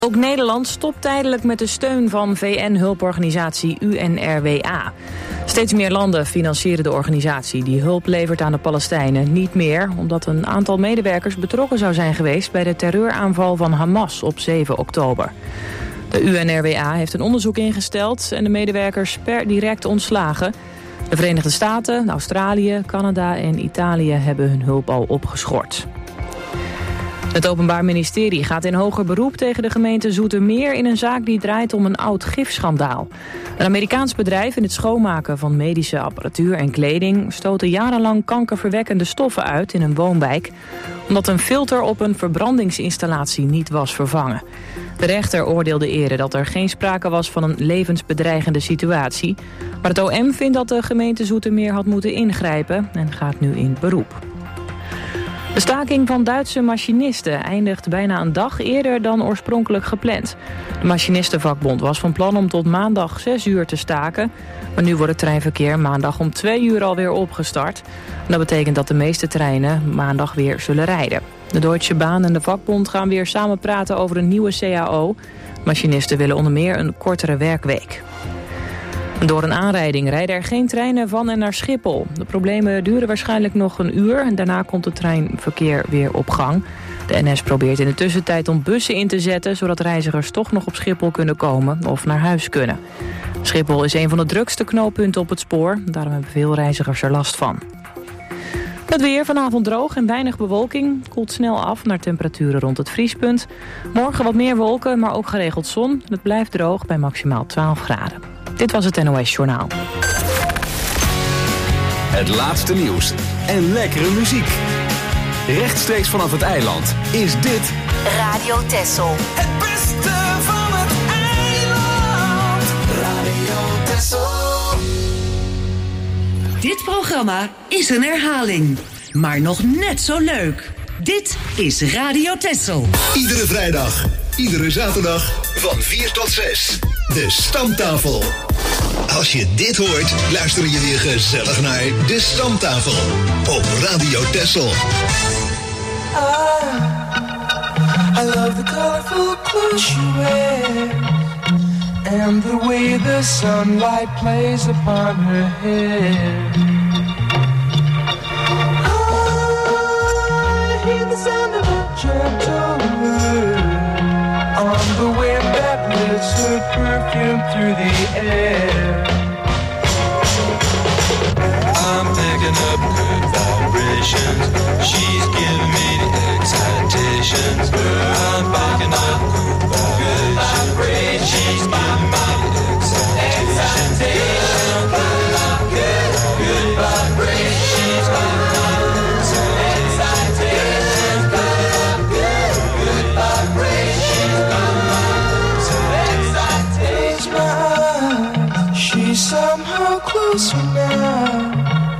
Ook Nederland stopt tijdelijk met de steun van VN-hulporganisatie UNRWA. Steeds meer landen financieren de organisatie die hulp levert aan de Palestijnen niet meer, omdat een aantal medewerkers betrokken zou zijn geweest bij de terreuraanval van Hamas op 7 oktober. De UNRWA heeft een onderzoek ingesteld en de medewerkers per direct ontslagen. De Verenigde Staten, Australië, Canada en Italië hebben hun hulp al opgeschort. Het Openbaar Ministerie gaat in hoger beroep tegen de gemeente Zoetermeer in een zaak die draait om een oud gifschandaal. Een Amerikaans bedrijf in het schoonmaken van medische apparatuur en kleding stootte jarenlang kankerverwekkende stoffen uit in een woonwijk, omdat een filter op een verbrandingsinstallatie niet was vervangen. De rechter oordeelde eerder dat er geen sprake was van een levensbedreigende situatie, maar het OM vindt dat de gemeente Zoetermeer had moeten ingrijpen en gaat nu in beroep. De staking van Duitse machinisten eindigt bijna een dag eerder dan oorspronkelijk gepland. De machinistenvakbond was van plan om tot maandag 6 uur te staken, maar nu wordt het treinverkeer maandag om 2 uur alweer opgestart. En dat betekent dat de meeste treinen maandag weer zullen rijden. De Deutsche Bahn en de vakbond gaan weer samen praten over een nieuwe CAO. Machinisten willen onder meer een kortere werkweek. Door een aanrijding rijden er geen treinen van en naar Schiphol. De problemen duren waarschijnlijk nog een uur en daarna komt het treinverkeer weer op gang. De NS probeert in de tussentijd om bussen in te zetten, zodat reizigers toch nog op Schiphol kunnen komen of naar huis kunnen. Schiphol is een van de drukste knooppunten op het spoor, daarom hebben veel reizigers er last van. Het weer vanavond droog en weinig bewolking. Koelt snel af naar temperaturen rond het vriespunt. Morgen wat meer wolken, maar ook geregeld zon. Het blijft droog bij maximaal 12 graden. Dit was het NOS Journaal. Het laatste nieuws en lekkere muziek. Rechtstreeks vanaf het eiland is dit Radio Texel. Het beste van het eiland. Radio Texel. Dit programma is een herhaling, maar nog net zo leuk. Dit is Radio Texel. Iedere vrijdag, iedere zaterdag van 4 tot 6. De Stamtafel. Als je dit hoort, luister je weer gezellig naar De Stamtafel op Radio Texel. I love the colorful clothes you wear and the way the sunlight plays upon her hair. I hear the sound of a gentle word on the wind that lifts her perfume through the air. I'm picking up good vibrations. She's giving me the excitations. I'm picking up good vibrations. She's giving me the excitations. Good vibrations. She's giving me the excitations. Good vibrations. She's somehow closer now.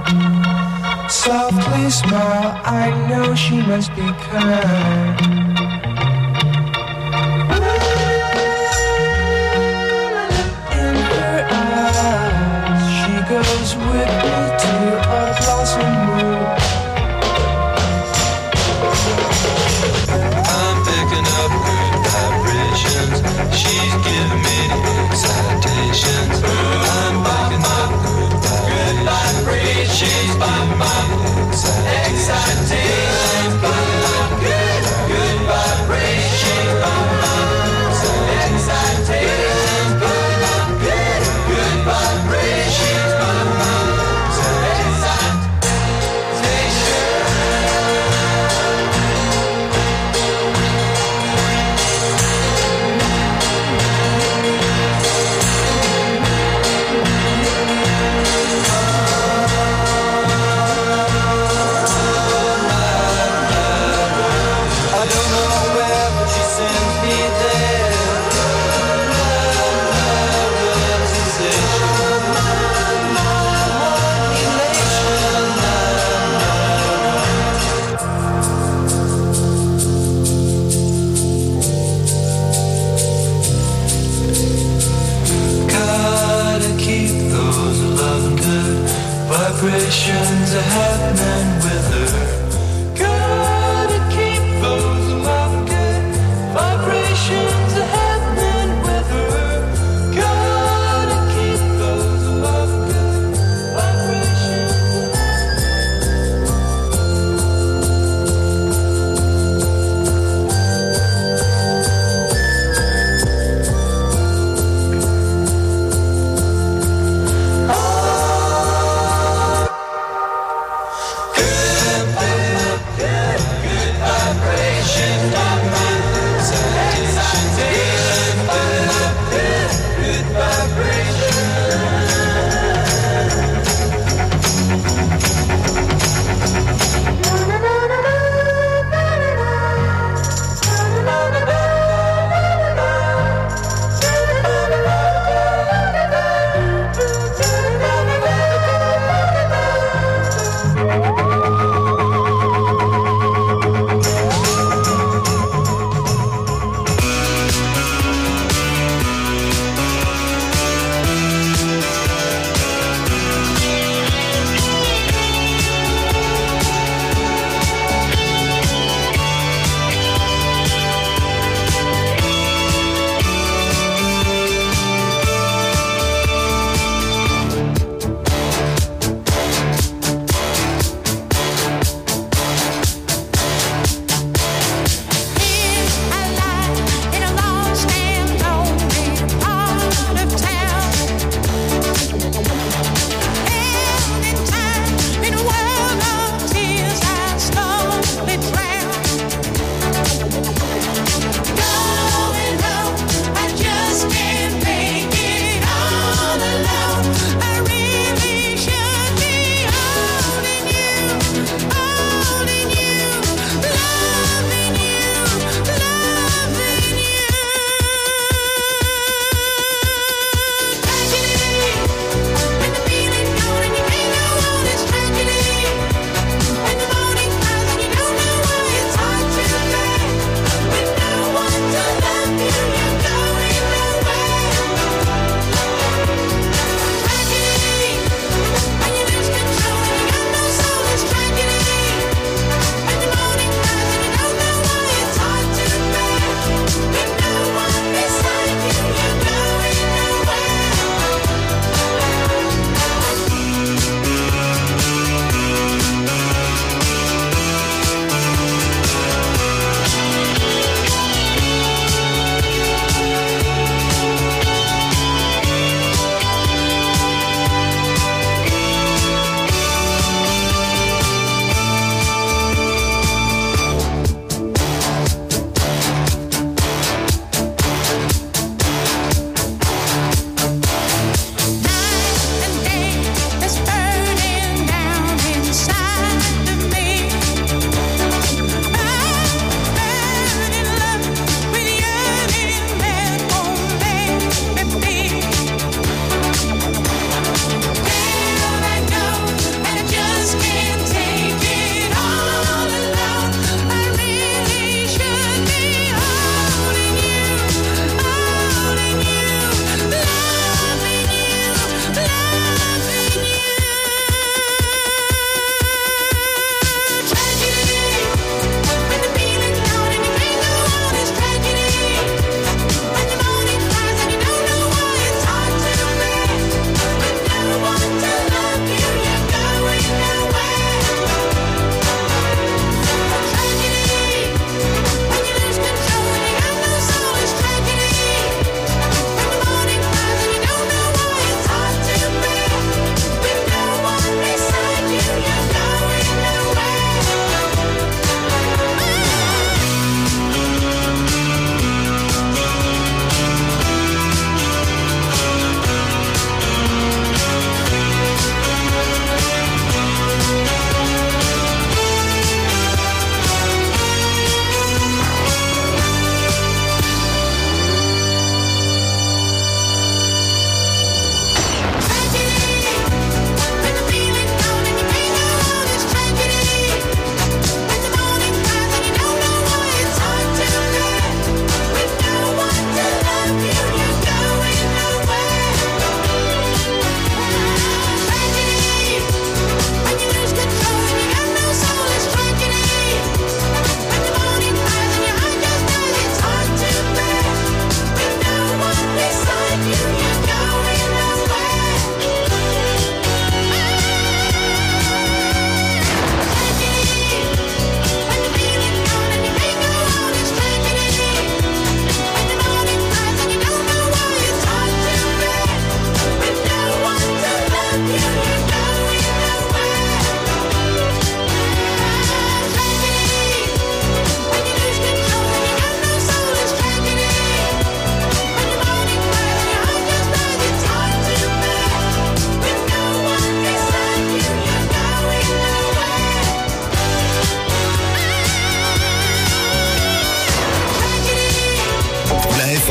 Softly smile, I know she must be kind. In her eyes, she goes with me to a blossom room. I'm picking up good vibrations. She's giving me the excitations. I'm picking up good vibrations. She's giving me excitations. Good vibrations. Excitations. Good vibrations. Vibrations are happening with her. Gotta keep those love good vibrations are happening.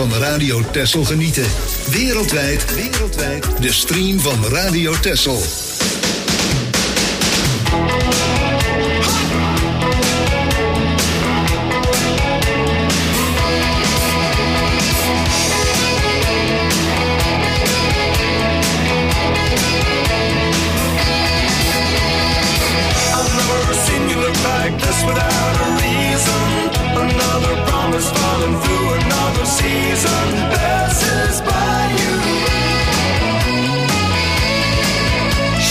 van Radio Texel genieten. Wereldwijd, de stream van Radio Texel. Without a reason, another promise falling through, another season passes by you.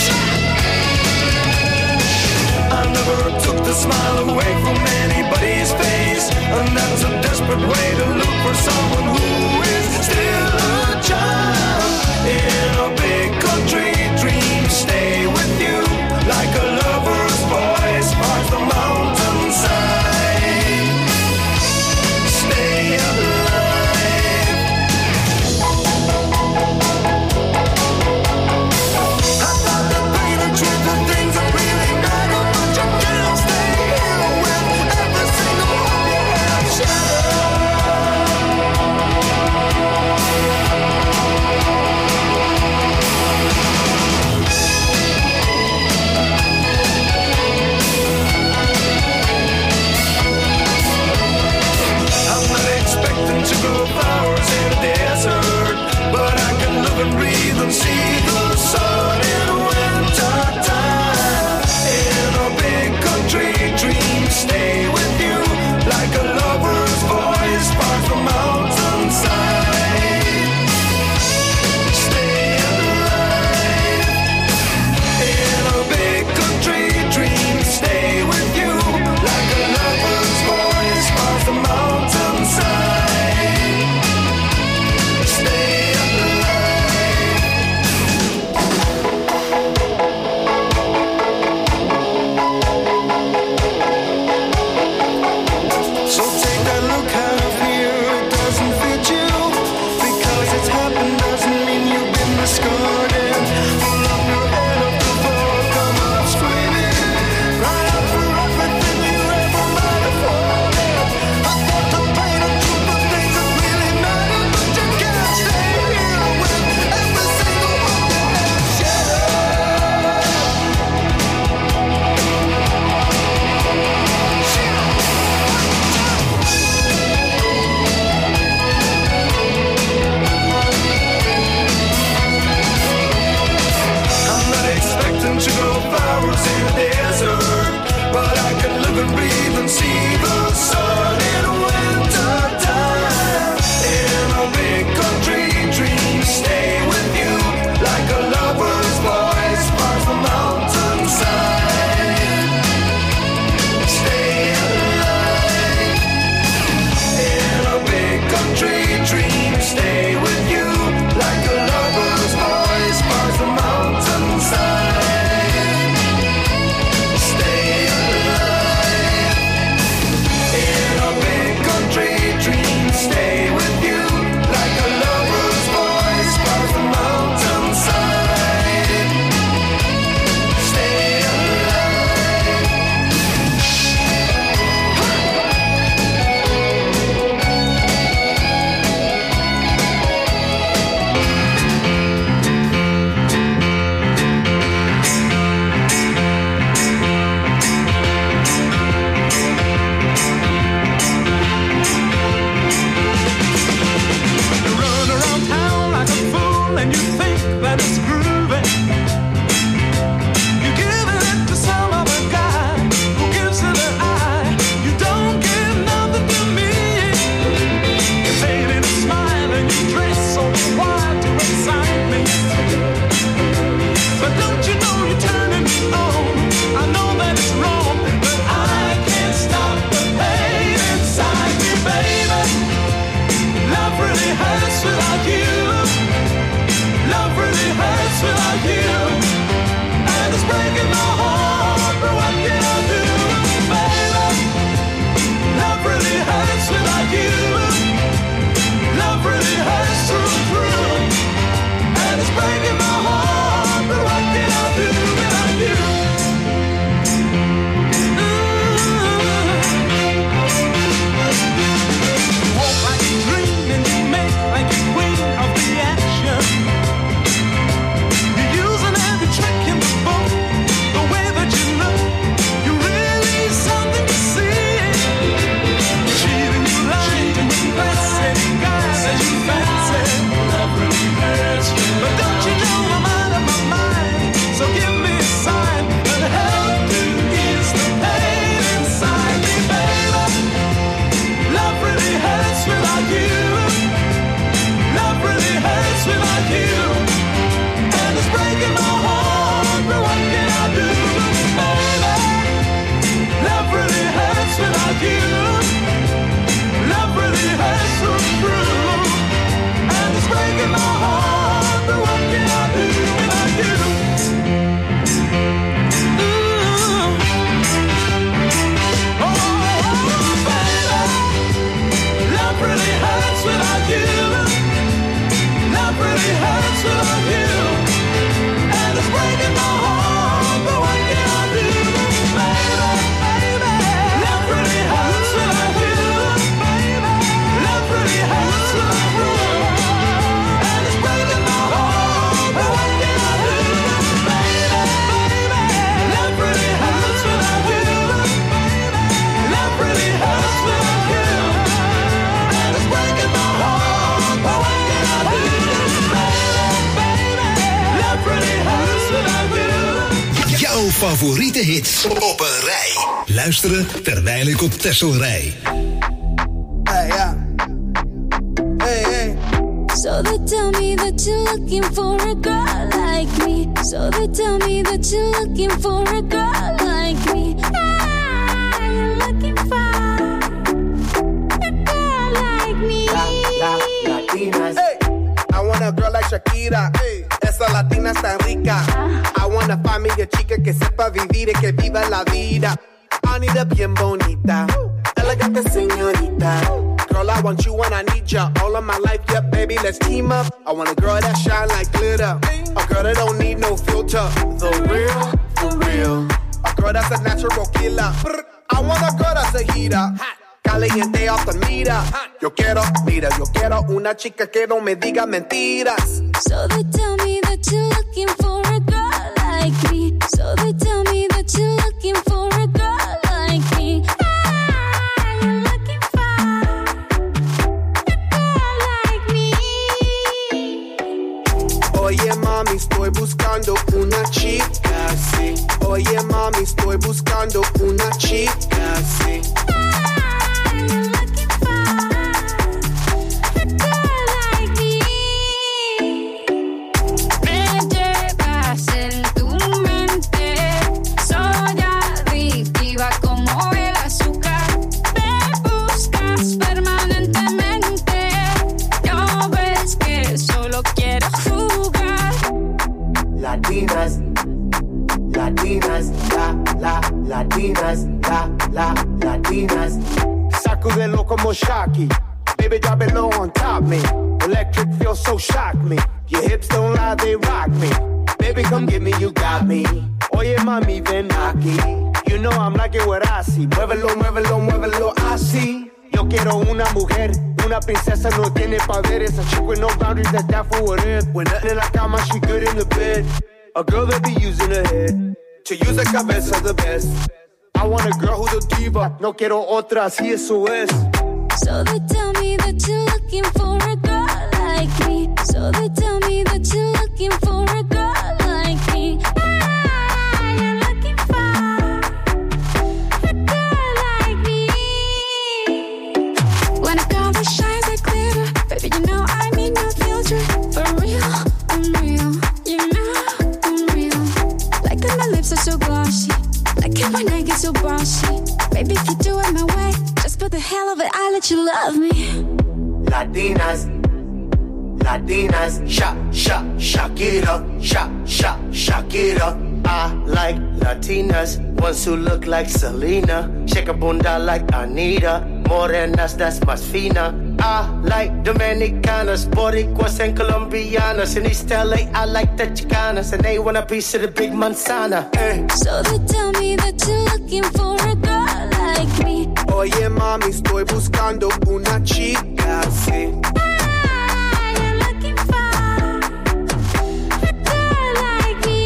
favoriete hits op een rij. Luisteren terwijl ik op Texel rij. Hey, yeah. Hey, hey. So they tell me that you're looking for a girl like me. So they tell me that you're looking for a girl like me. I'm looking for a girl like me. Latinas. Hey, I want a girl like Shakira. Hey, esa latina está rica. I wanna find me a chica que sepa vivir y que viva la vida. I need a bien bonita, elegante señorita. Girl, I want you and I need ya all of my life, yeah, baby, let's team up. I want a girl that shine like glitter, a girl that don't need no filter. The real, for real. A girl that's a natural killer. I want a girl that's a heater, caliente off the meter. Yo quiero una chica que no me diga mentiras. So they tell me that you're looking for a girl like me. So they tell me that you're looking for a girl like me. I'm looking for a girl like me. Oye mami, estoy buscando una chica, sí. Oye mami, estoy buscando una chica, sí. I'm looking for a girl like me. Me llevas en tu mente, soy adictiva como el azúcar. Me buscas permanentemente, no ves que solo quiero jugar. Latinas, latinas, latinas, latinas. Sacudelo como Shocky. Baby, drop it low on top me. Electric feels so shock me. Your hips don't lie, they rock me. Baby, come get me, you got me. Oye, mami, ven aquí. You know I'm liking what I see. Muévelo, muévelo, muévelo, así. Yo quiero una mujer, una princesa, no tiene poderes. A chick with no boundaries, that's that for what it. When nothing in la cama, she good in the bed. A girl that be using her head to use her cabeza the best. I want a girl who's a diva, no quiero otra, así eso es. So they tell me that you're looking for a girl like me. So they tell me that you're looking for a girl like me. I'm looking for a girl like me. When a girl that shines like glitter, baby, you know I need no filter. For real, I'm real. You know I'm real. Like that my lips are so glossy. Like it when I get so bossy. Baby, if you do it my way, just for the hell of it, I'll let you love me. Latinas, latinas, Shakira, Shakira. I like Latinas, ones who look like Selena. Shake a bunda like Anita. Morenas, that's más fina. I like Dominicanas, Boricuas and Colombianas. In East LA, I like the Chicanas, and they want a piece of the big manzana. Hey. So they tell me that you're looking for a girl like me. Oye mami, estoy buscando una chica, sí. I'm looking for a girl like me.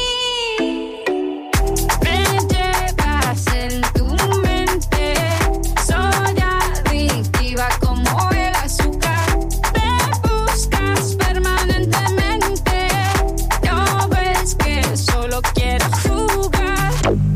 Me llevas en tu mente, soy adictiva como el azúcar. Me buscas permanentemente, no ves que solo quiero jugar.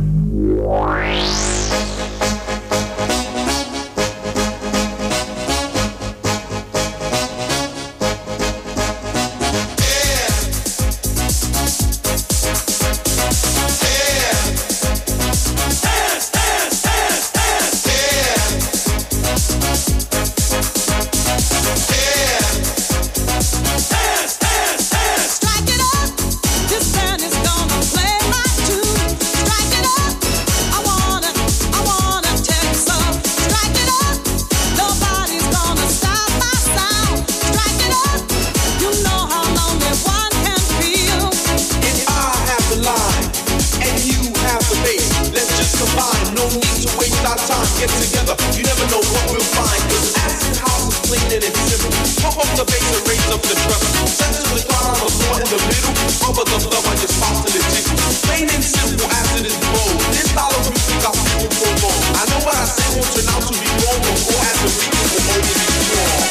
Get together, you never know what we'll find. Cause acid house is clean and it's simple. Pump up the bass and raise up the treble. Center the car on the floor in the middle. Over the love on your spots to the tickle. Plain and simple, acid is bold. This style of music got people for more. I know what I say won't turn out to be wrong, but go as the beat will only be strong.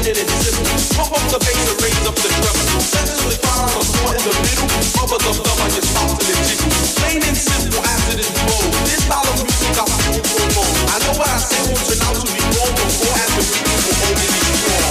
and simple. Pump up the bass and raise up the treble. Sensually find on the floor in the middle. Bubba the thumb, I just pop till it jiggle. Plain and simple as it is bold. This style of music got people for more. I know what I say won't turn out to be wrong before as the people will only be strong.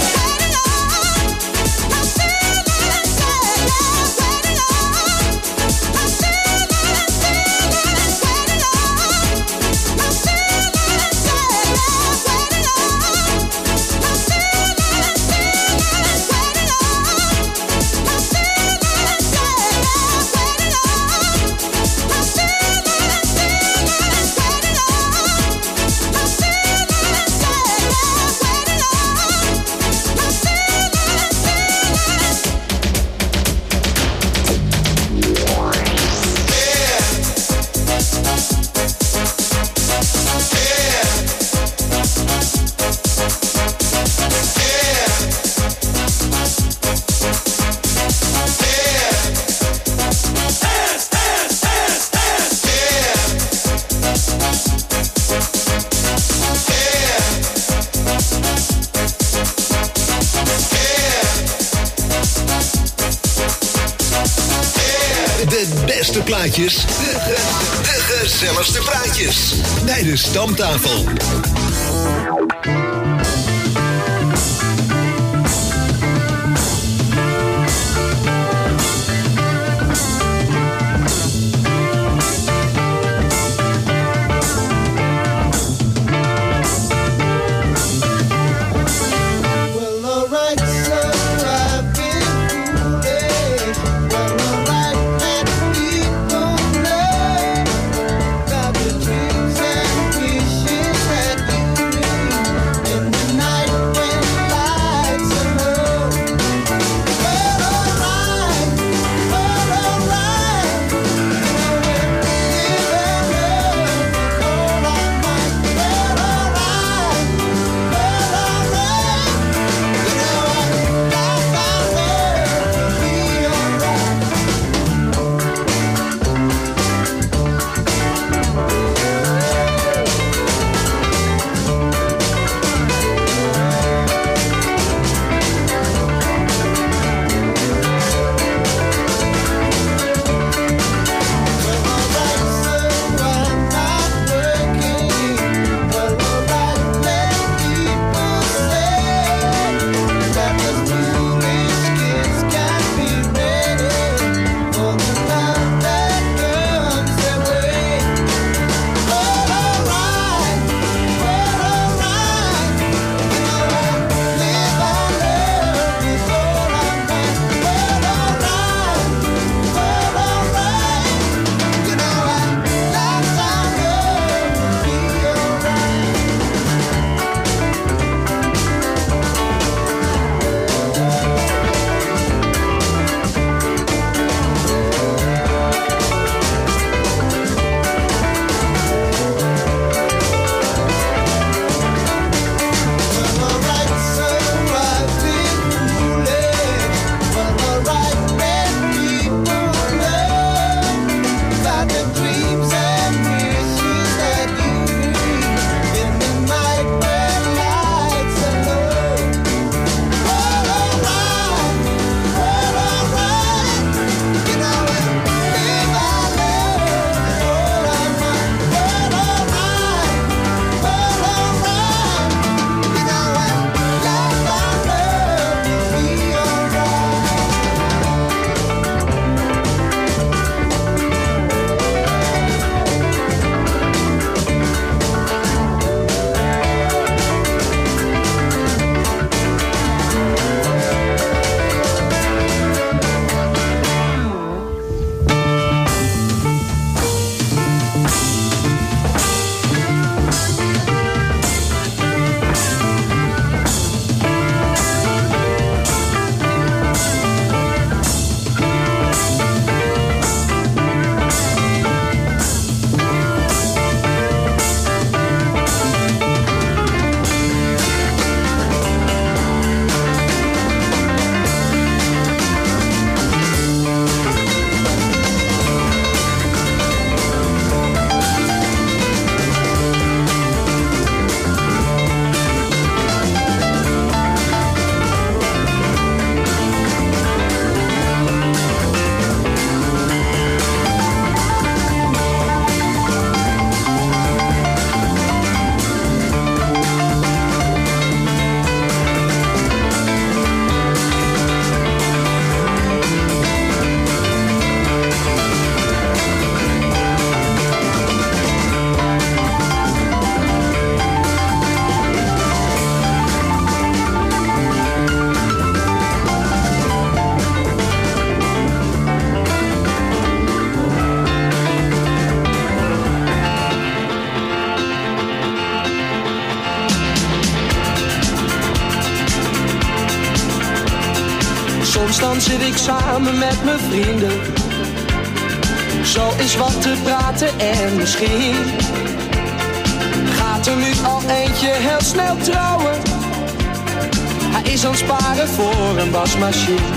Plaatjes, de gezelligste praatjes bij de Stamtafel. Soms dan zit ik samen met mijn vrienden, zo is wat te praten en misschien gaat er nu al eentje heel snel trouwen. Hij is aan het sparen voor een wasmachine.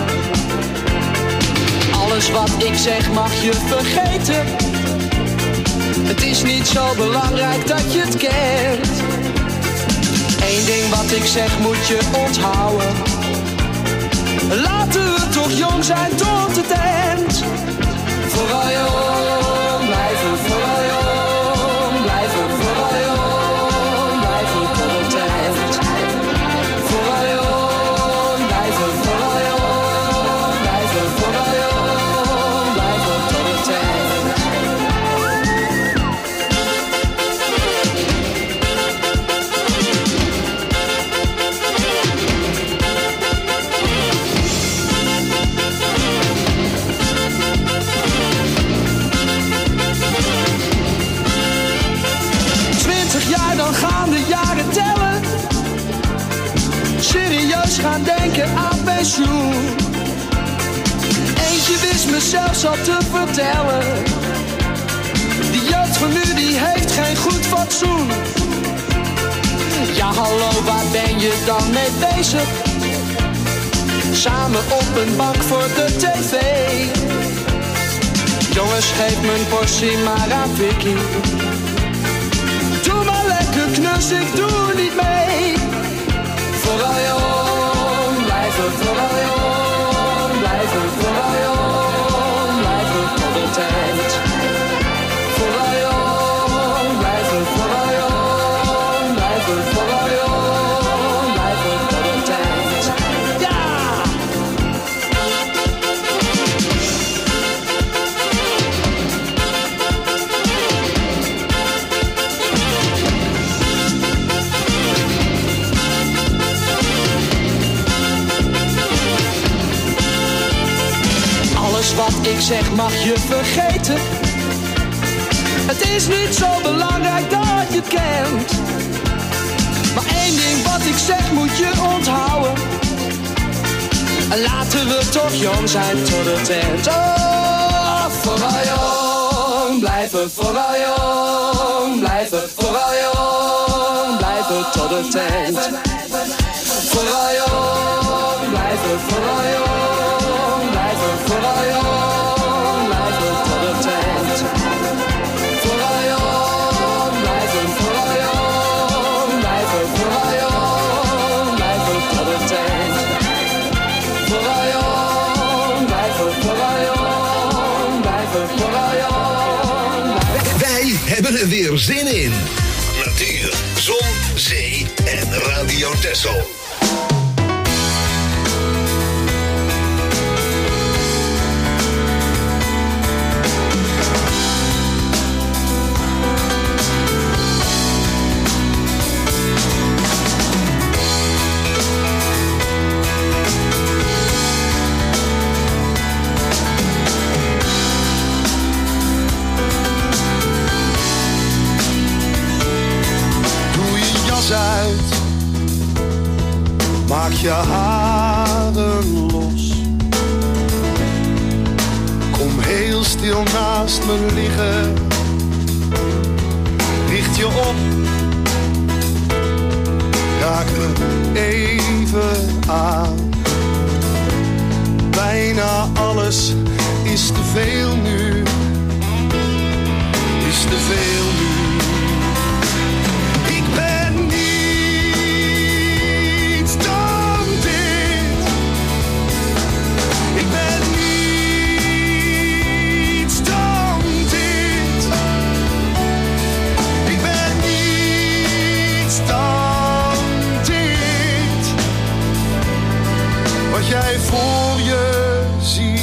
Alles wat ik zeg mag je vergeten. Het is niet zo belangrijk dat je het kent. Eén ding wat ik zeg moet je onthouden. Laten we toch jong zijn tot het eind. Vooral jong blijven, vooral jong blijven, vooral jong blijven tot het eind. Vooral jong blijven, vooral jong blijven, vooral jong blijven tot het eind. Dan gaan de jaren tellen. Serieus gaan denken aan pensioen. Eentje wist me zelfs al te vertellen. Die jeugd van nu die heeft geen goed fatsoen. Ja hallo, waar ben je dan mee bezig? Samen op een bank voor de tv. Jongens, geef mijn portie maar aan Vicky. Doe maar lekker knus, ik doe niet mee. Vooral jong blijven, vooral jong blijven, vooral jong blijven tot het eind. Vooral jong blijven, vooral jong blijven, vooral jong blijven tot het eind. Ja! Alles wat ik zeg mag je vergeten. Het is niet zo belangrijk dat je het kent. Maar één ding wat ik zeg moet je onthouden. Laten we toch jong zijn tot het eind. Oh, vooral jong blijven, vooral jong blijven, vooral jong blijven tot het eind. Vooral jong blijven, vooral jong blijven, vooral jong blijven tot het eind. Vooral jong blijven, vooral jong blijven, vooral jong blijven tot het eind. Vooral jong blijven, vooral jong blijven, vooral jong blijven. Wij hebben er weer zin in. Natuur, zon, zee en Radio Texel. Maak je haren los. Kom heel stil naast me liggen. Richt je op. Raak me even aan. Bijna alles is te veel nu. Is te veel nu. Jij voor je ziet.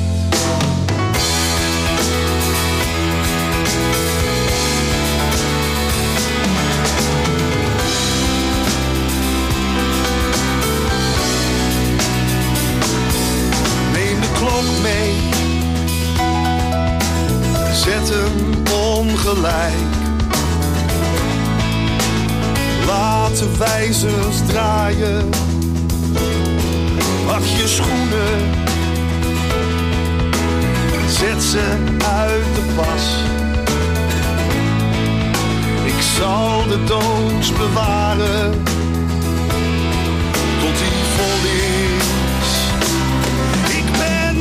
Neem de klok mee. Zet hem ongelijk. Laat de wijzers draaien. Wacht je je schoenen. Zet ze uit de pas. Ik zal de doos bewaren tot die vol is. Ik ben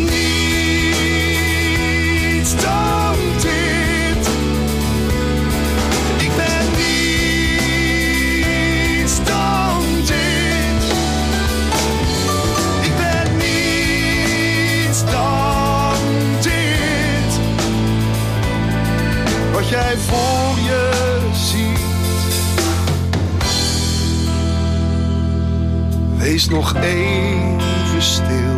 niets dan dit. Ik ben niets dan dit. Ik ben niets dan dit. Wat jij voor je ziet. Wees nog even stil.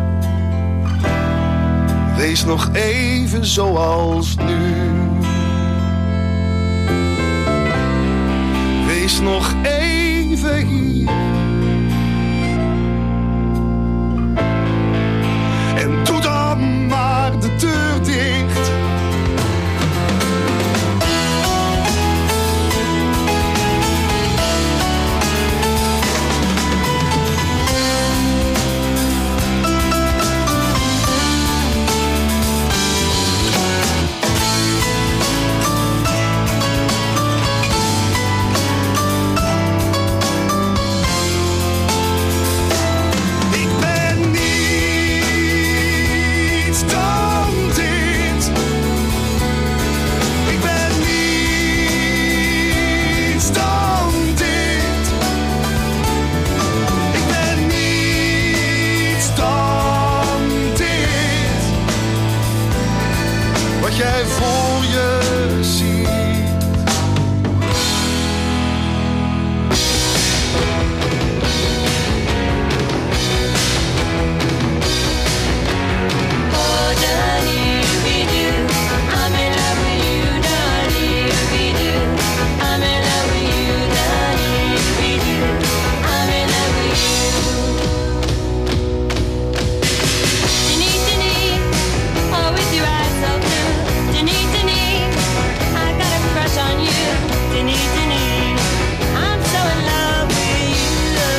Wees nog even zoals nu. Wees nog even hier. En doe dan maar de deur dicht. Jij voor je ziet. Oh, Danny-Doo, I'm in love with you, Danny-Doo. I'm in love with you, Danny-Doo. I'm in love with you. Denise, oh, with your eyes so blue. Denise, I got a crush on you. Denise, I'm so in love with you.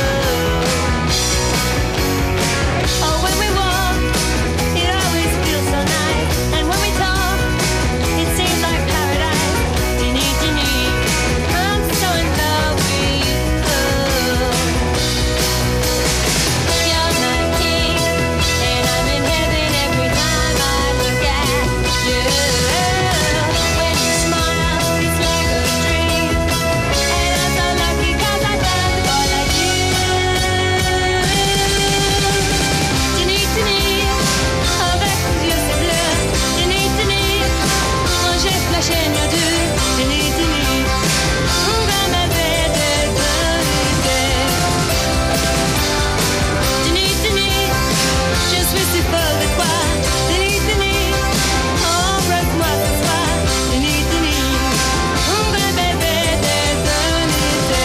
Oh, when we walk, it always feels so nice. And when we talk, it seems like paradise. Denise, I'm so in love with you. You're my king, and I'm in heaven every time I look at you. When you smile, it's like a dream. And I'm so lucky 'cause I found a boy like you. Denise, avec tes yeux si bleus. Denise, quand j'ai flashé nos deux. Denise, on va m'aider de vérité. Denise, je suis si folle de toi. Denise, embrasse-moi ce soir. Denise, on va m'aider de vérité.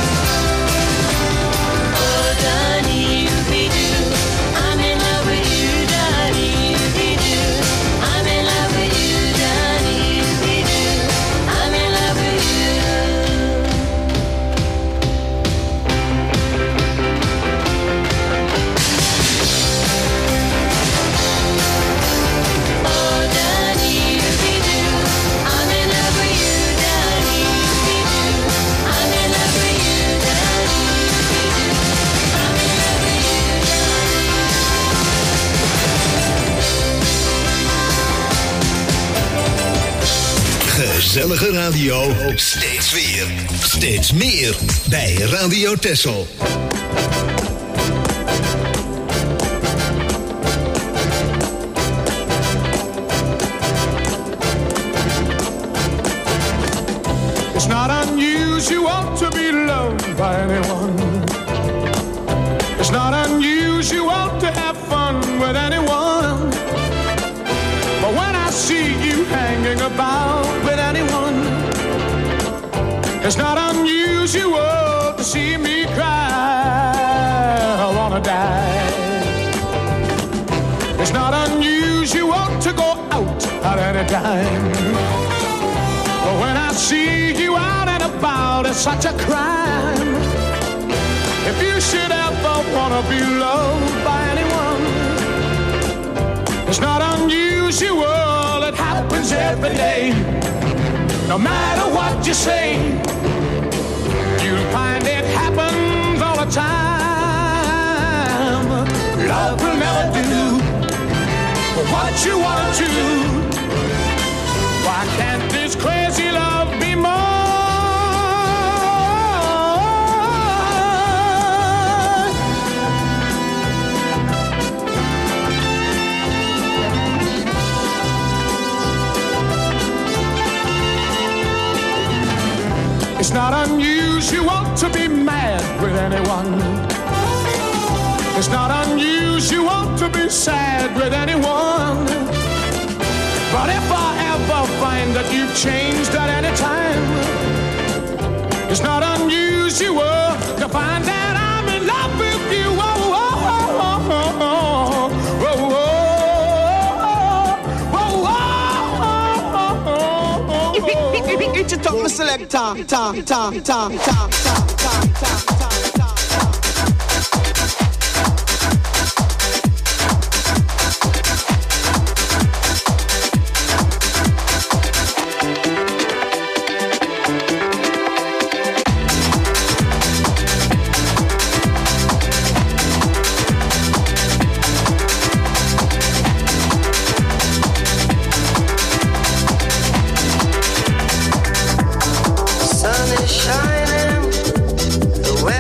Oh, Danny-Doo, I'm in love with you, Danny-Doo. I'm in love with you, Danny-Doo. I'm in love with you. Oh, Danny-Doo, I'm in love with you, Danny-Doo. I'm in love with you, Danny-Doo. I'm in love with you, Gezellige radio, steeds weer, steeds meer bij Radio Texel. It's not unusual to be loved by anyone. It's not unusual to have fun with anyone. But when I see you hanging about with anyone, it's not unusual to see me cry. I wanna die. It's not unusual to go out at any time. But when I see you out and about, it's such a crime. If you should ever wanna be loved by anyone, unusual. It happens every day. No matter what you say, you'll find it happens all the time. Love will never do what you want to. Why can't this crazy love be more? It's not unusual to be mad with anyone. It's not unusual to be sad with anyone. But if I ever find that you've changed at any time, it's not unusual to find that I'm in love with you. Oh, oh, oh, oh, oh, oh, oh, oh, oh. It's a top selector. Sun is shining, the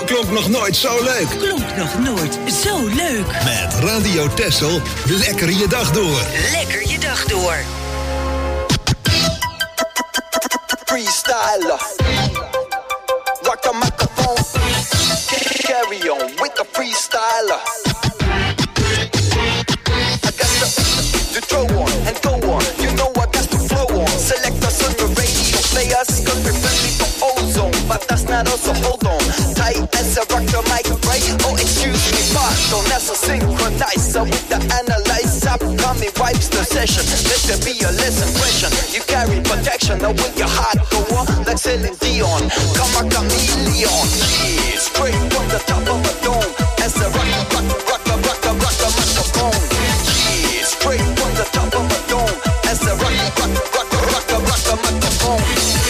klonk nog nooit zo leuk. Klonk nog nooit zo leuk. Met Radio Texel, lekker je dag door. Lekker je dag door. Freestyler, rock the microphone, carry on with the freestyler. I got to throw on and go on, you know I got to flow on. Select us on your radio, play us, cause we're friendly for ozone. But that's not us, so hold on tight as I rock the mic, right? Oh, excuse me, pardon, that's a synchronizer with the analyzer. Upcoming wipes the session, let there be a less impression. You carry protection, now with your heart go on like Celine Dion. Come a chameleon, yeah, straight from the top of a dome. As I rock the microphone, yeah, straight from the top of a dome. As I rock the microphone.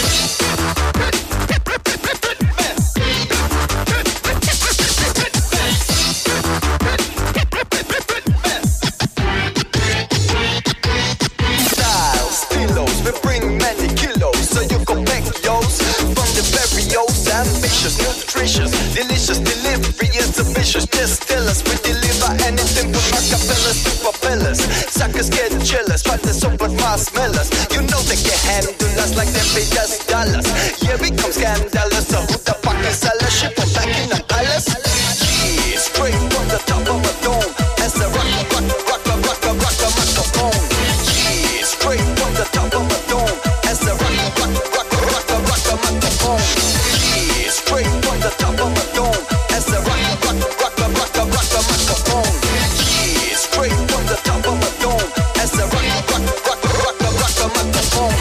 Ambitious, nutritious, delicious delivery is ambitious. Just tell us we deliver anything from acapellas to propellers. Suckers get jealous, try to soap with marshmallows. You know they can handle us like they pay us dollars. Yeah, we come scandalous. So who the fuck is us? Shit from back in the palace. Yeah, straight from the top of a dome. As I rock the microphone. Yeah, straight from the top of a dome. As I rock the microphone. Straight from the top of a dome, as I rock the microphone. Yeah, straight from the top of a dome, as I rock the microphone.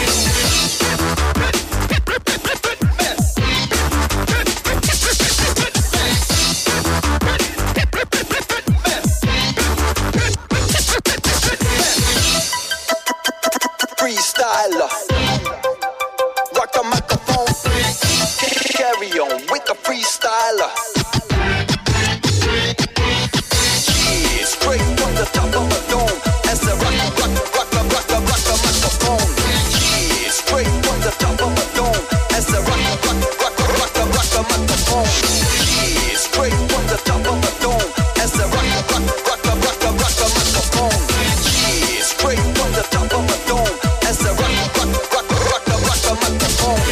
Freestyler, rock the microphone. Carry on with the freestyler. Yeah, straight from the top of a dome. As I rock the microphone. Yeah, straight from the top of a dome. As I rock the microphone. Yeah, straight from the top of a dome. As I rock the microphone. Yeah, straight from the top of a dome. As I rock the microphone.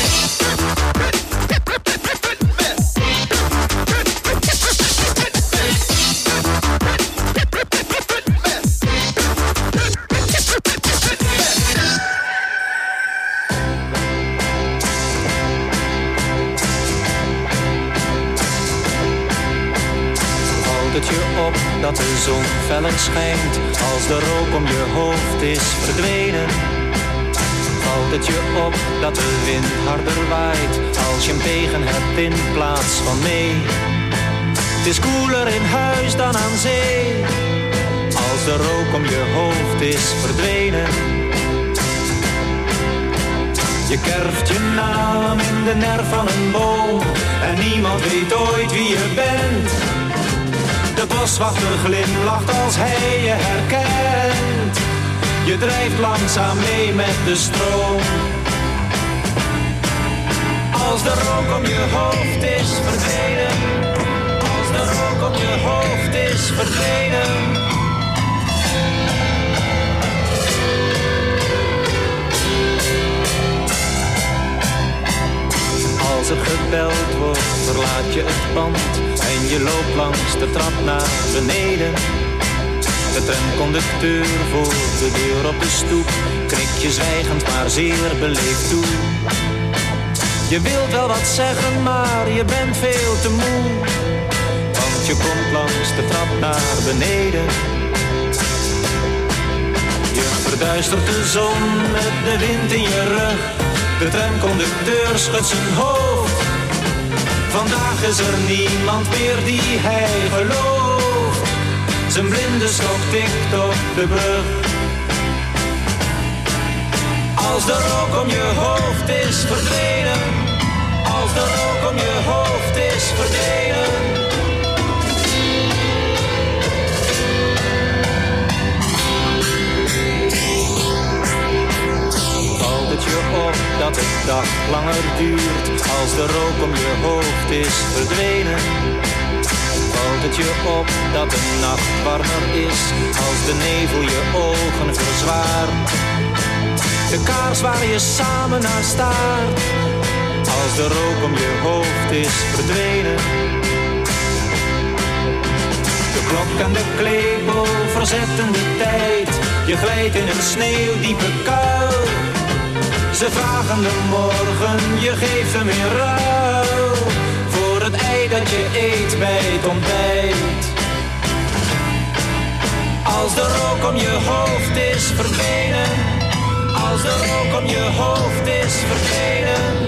Het je op dat de zon feller schijnt, als de rook om je hoofd is verdwenen. Valt het je op dat de wind harder waait, als je hem tegen hebt in plaats van mee. Het is koeler in huis dan aan zee, als de rook om je hoofd is verdwenen. Je kerft je naam in de nerf van een boom, en niemand weet ooit wie je bent. De boswachter glimlacht als hij je herkent. Je drijft langzaam mee met de stroom. Als de rook om je hoofd is verdwenen. Als de rook om je hoofd is verdwenen. Als er gebeld wordt, verlaat je het pand en je loopt langs de trap naar beneden. De tramconducteur voor de deur op de stoep knikt je zwijgend maar zeer beleefd toe. Je wilt wel wat zeggen, maar je bent veel te moe, want je komt langs de trap naar beneden. Je verduistert de zon met de wind in je rug. De tramconducteur schudt zijn hoofd. Vandaag is er niemand meer die hij gelooft. Zijn blinde stok tikt op de brug. Als de rook om je hoofd is verdwenen. Als de rook om je hoofd is verdwenen. Valt het je op dat het dag langer duurt, als de rook om je hoofd is verdwenen, valt het je op dat de nacht warmer is, als de nevel je ogen verzwaart. De kaars waar je samen naar staart, als de rook om je hoofd is verdwenen. De klok en de klepel verzetten de tijd, je glijdt in een sneeuwdiepe kuil. Ze vragen de morgen, je geeft hem in ruil voor het ei dat je eet bij het ontbijt. Als de rook om je hoofd is verdwenen, als de rook om je hoofd is verdwenen.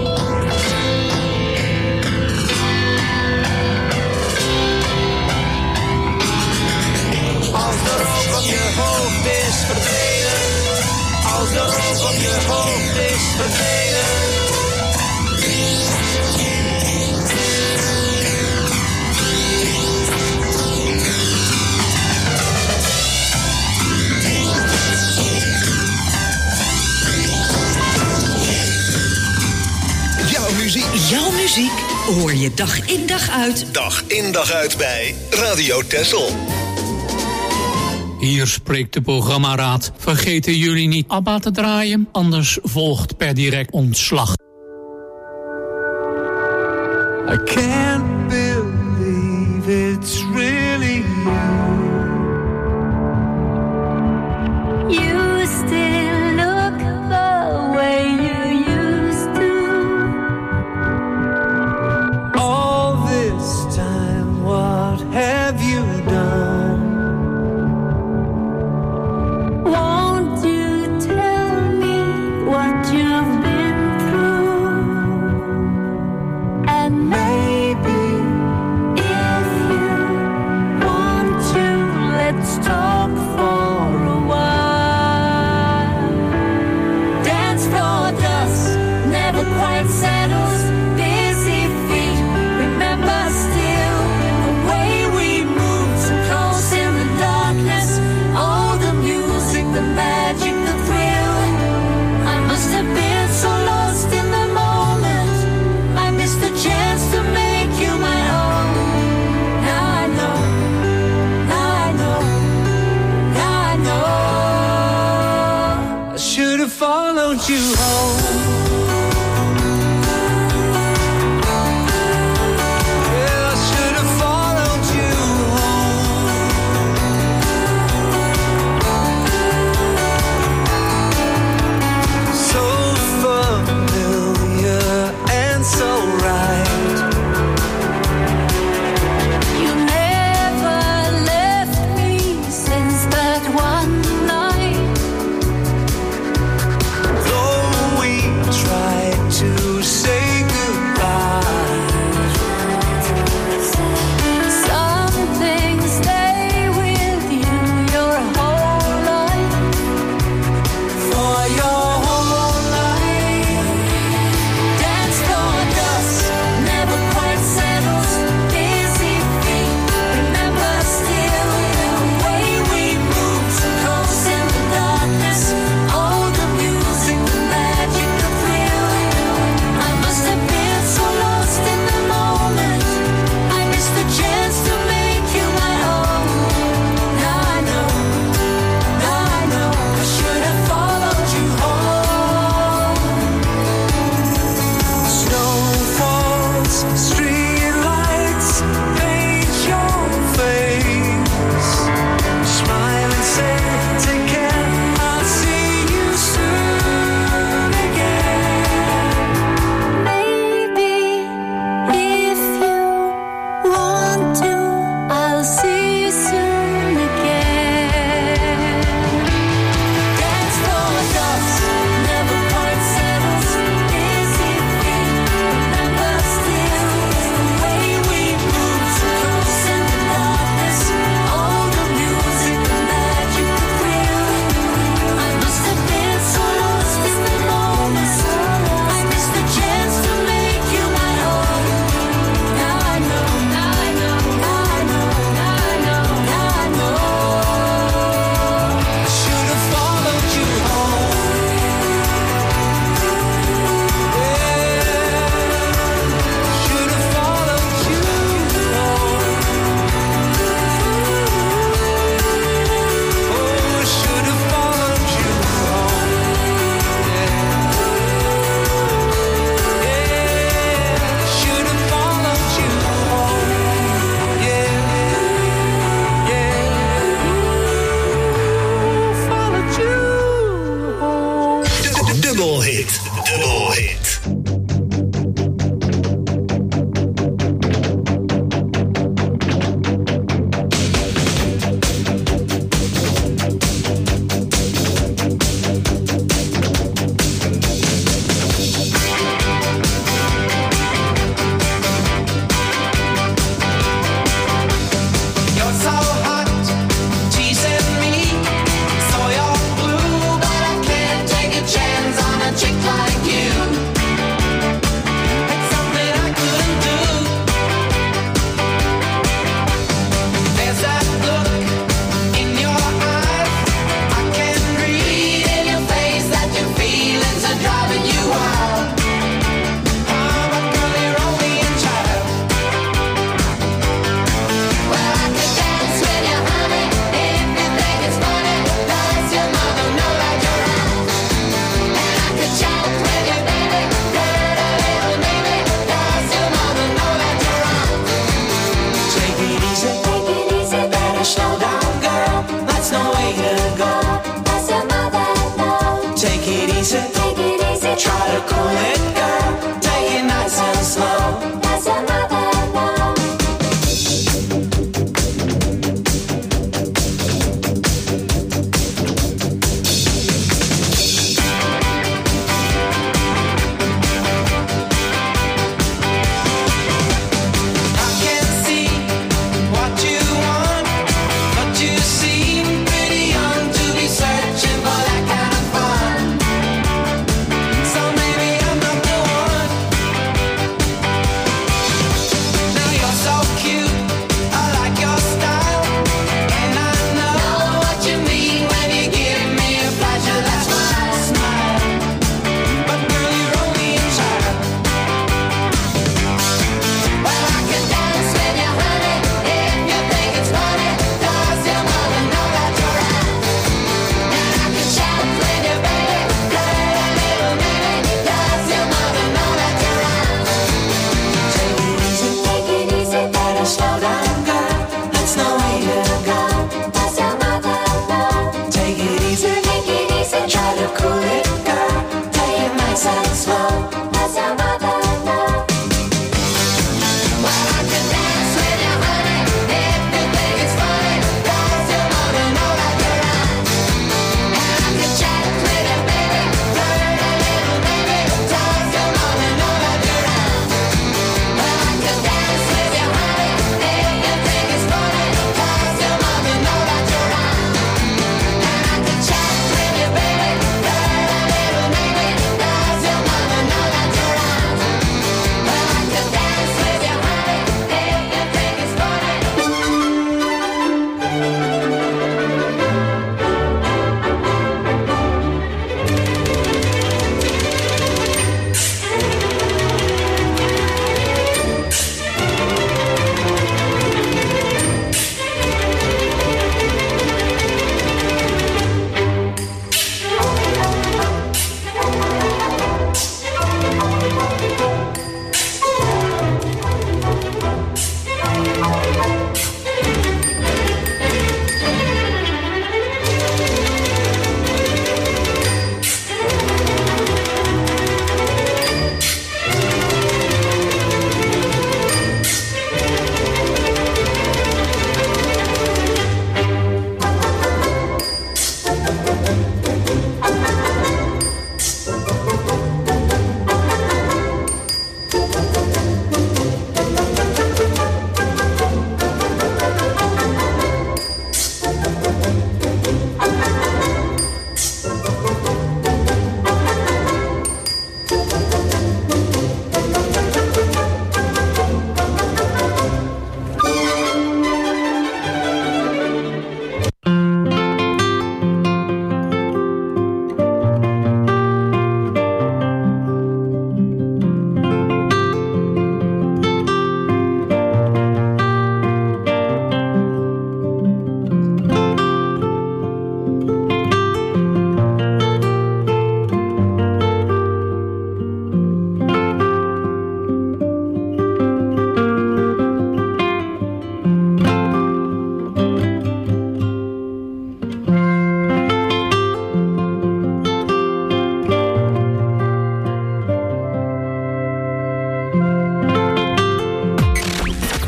Als de rook om je hoofd is verdwenen, als de rook om je hoofd is verdwenen. Jouw muziek hoor je dag in dag uit. Dag in dag uit bij Radio Texel. Hier spreekt de programmaraad. Vergeten jullie niet ABBA te draaien, anders volgt per direct ontslag. I can't believe it's really you. You still look the way you used to. All this time, what have you done? Won't you tell me what you've been through? And Maybe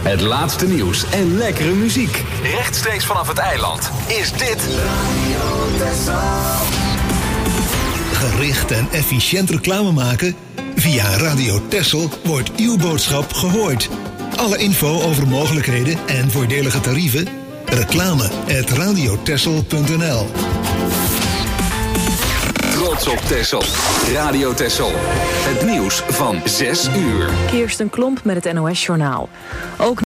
Het laatste nieuws en lekkere muziek. Rechtstreeks vanaf het eiland is dit Radio Texel. Gericht en efficiënt reclame maken? Via Radio Texel wordt uw boodschap gehoord. Alle info over mogelijkheden en voordelige tarieven? reclame@radiotexel.nl. Trots op Texel. Radio Texel. Het nieuws van 6 uur. Kirsten Klomp met het NOS-journaal. Ook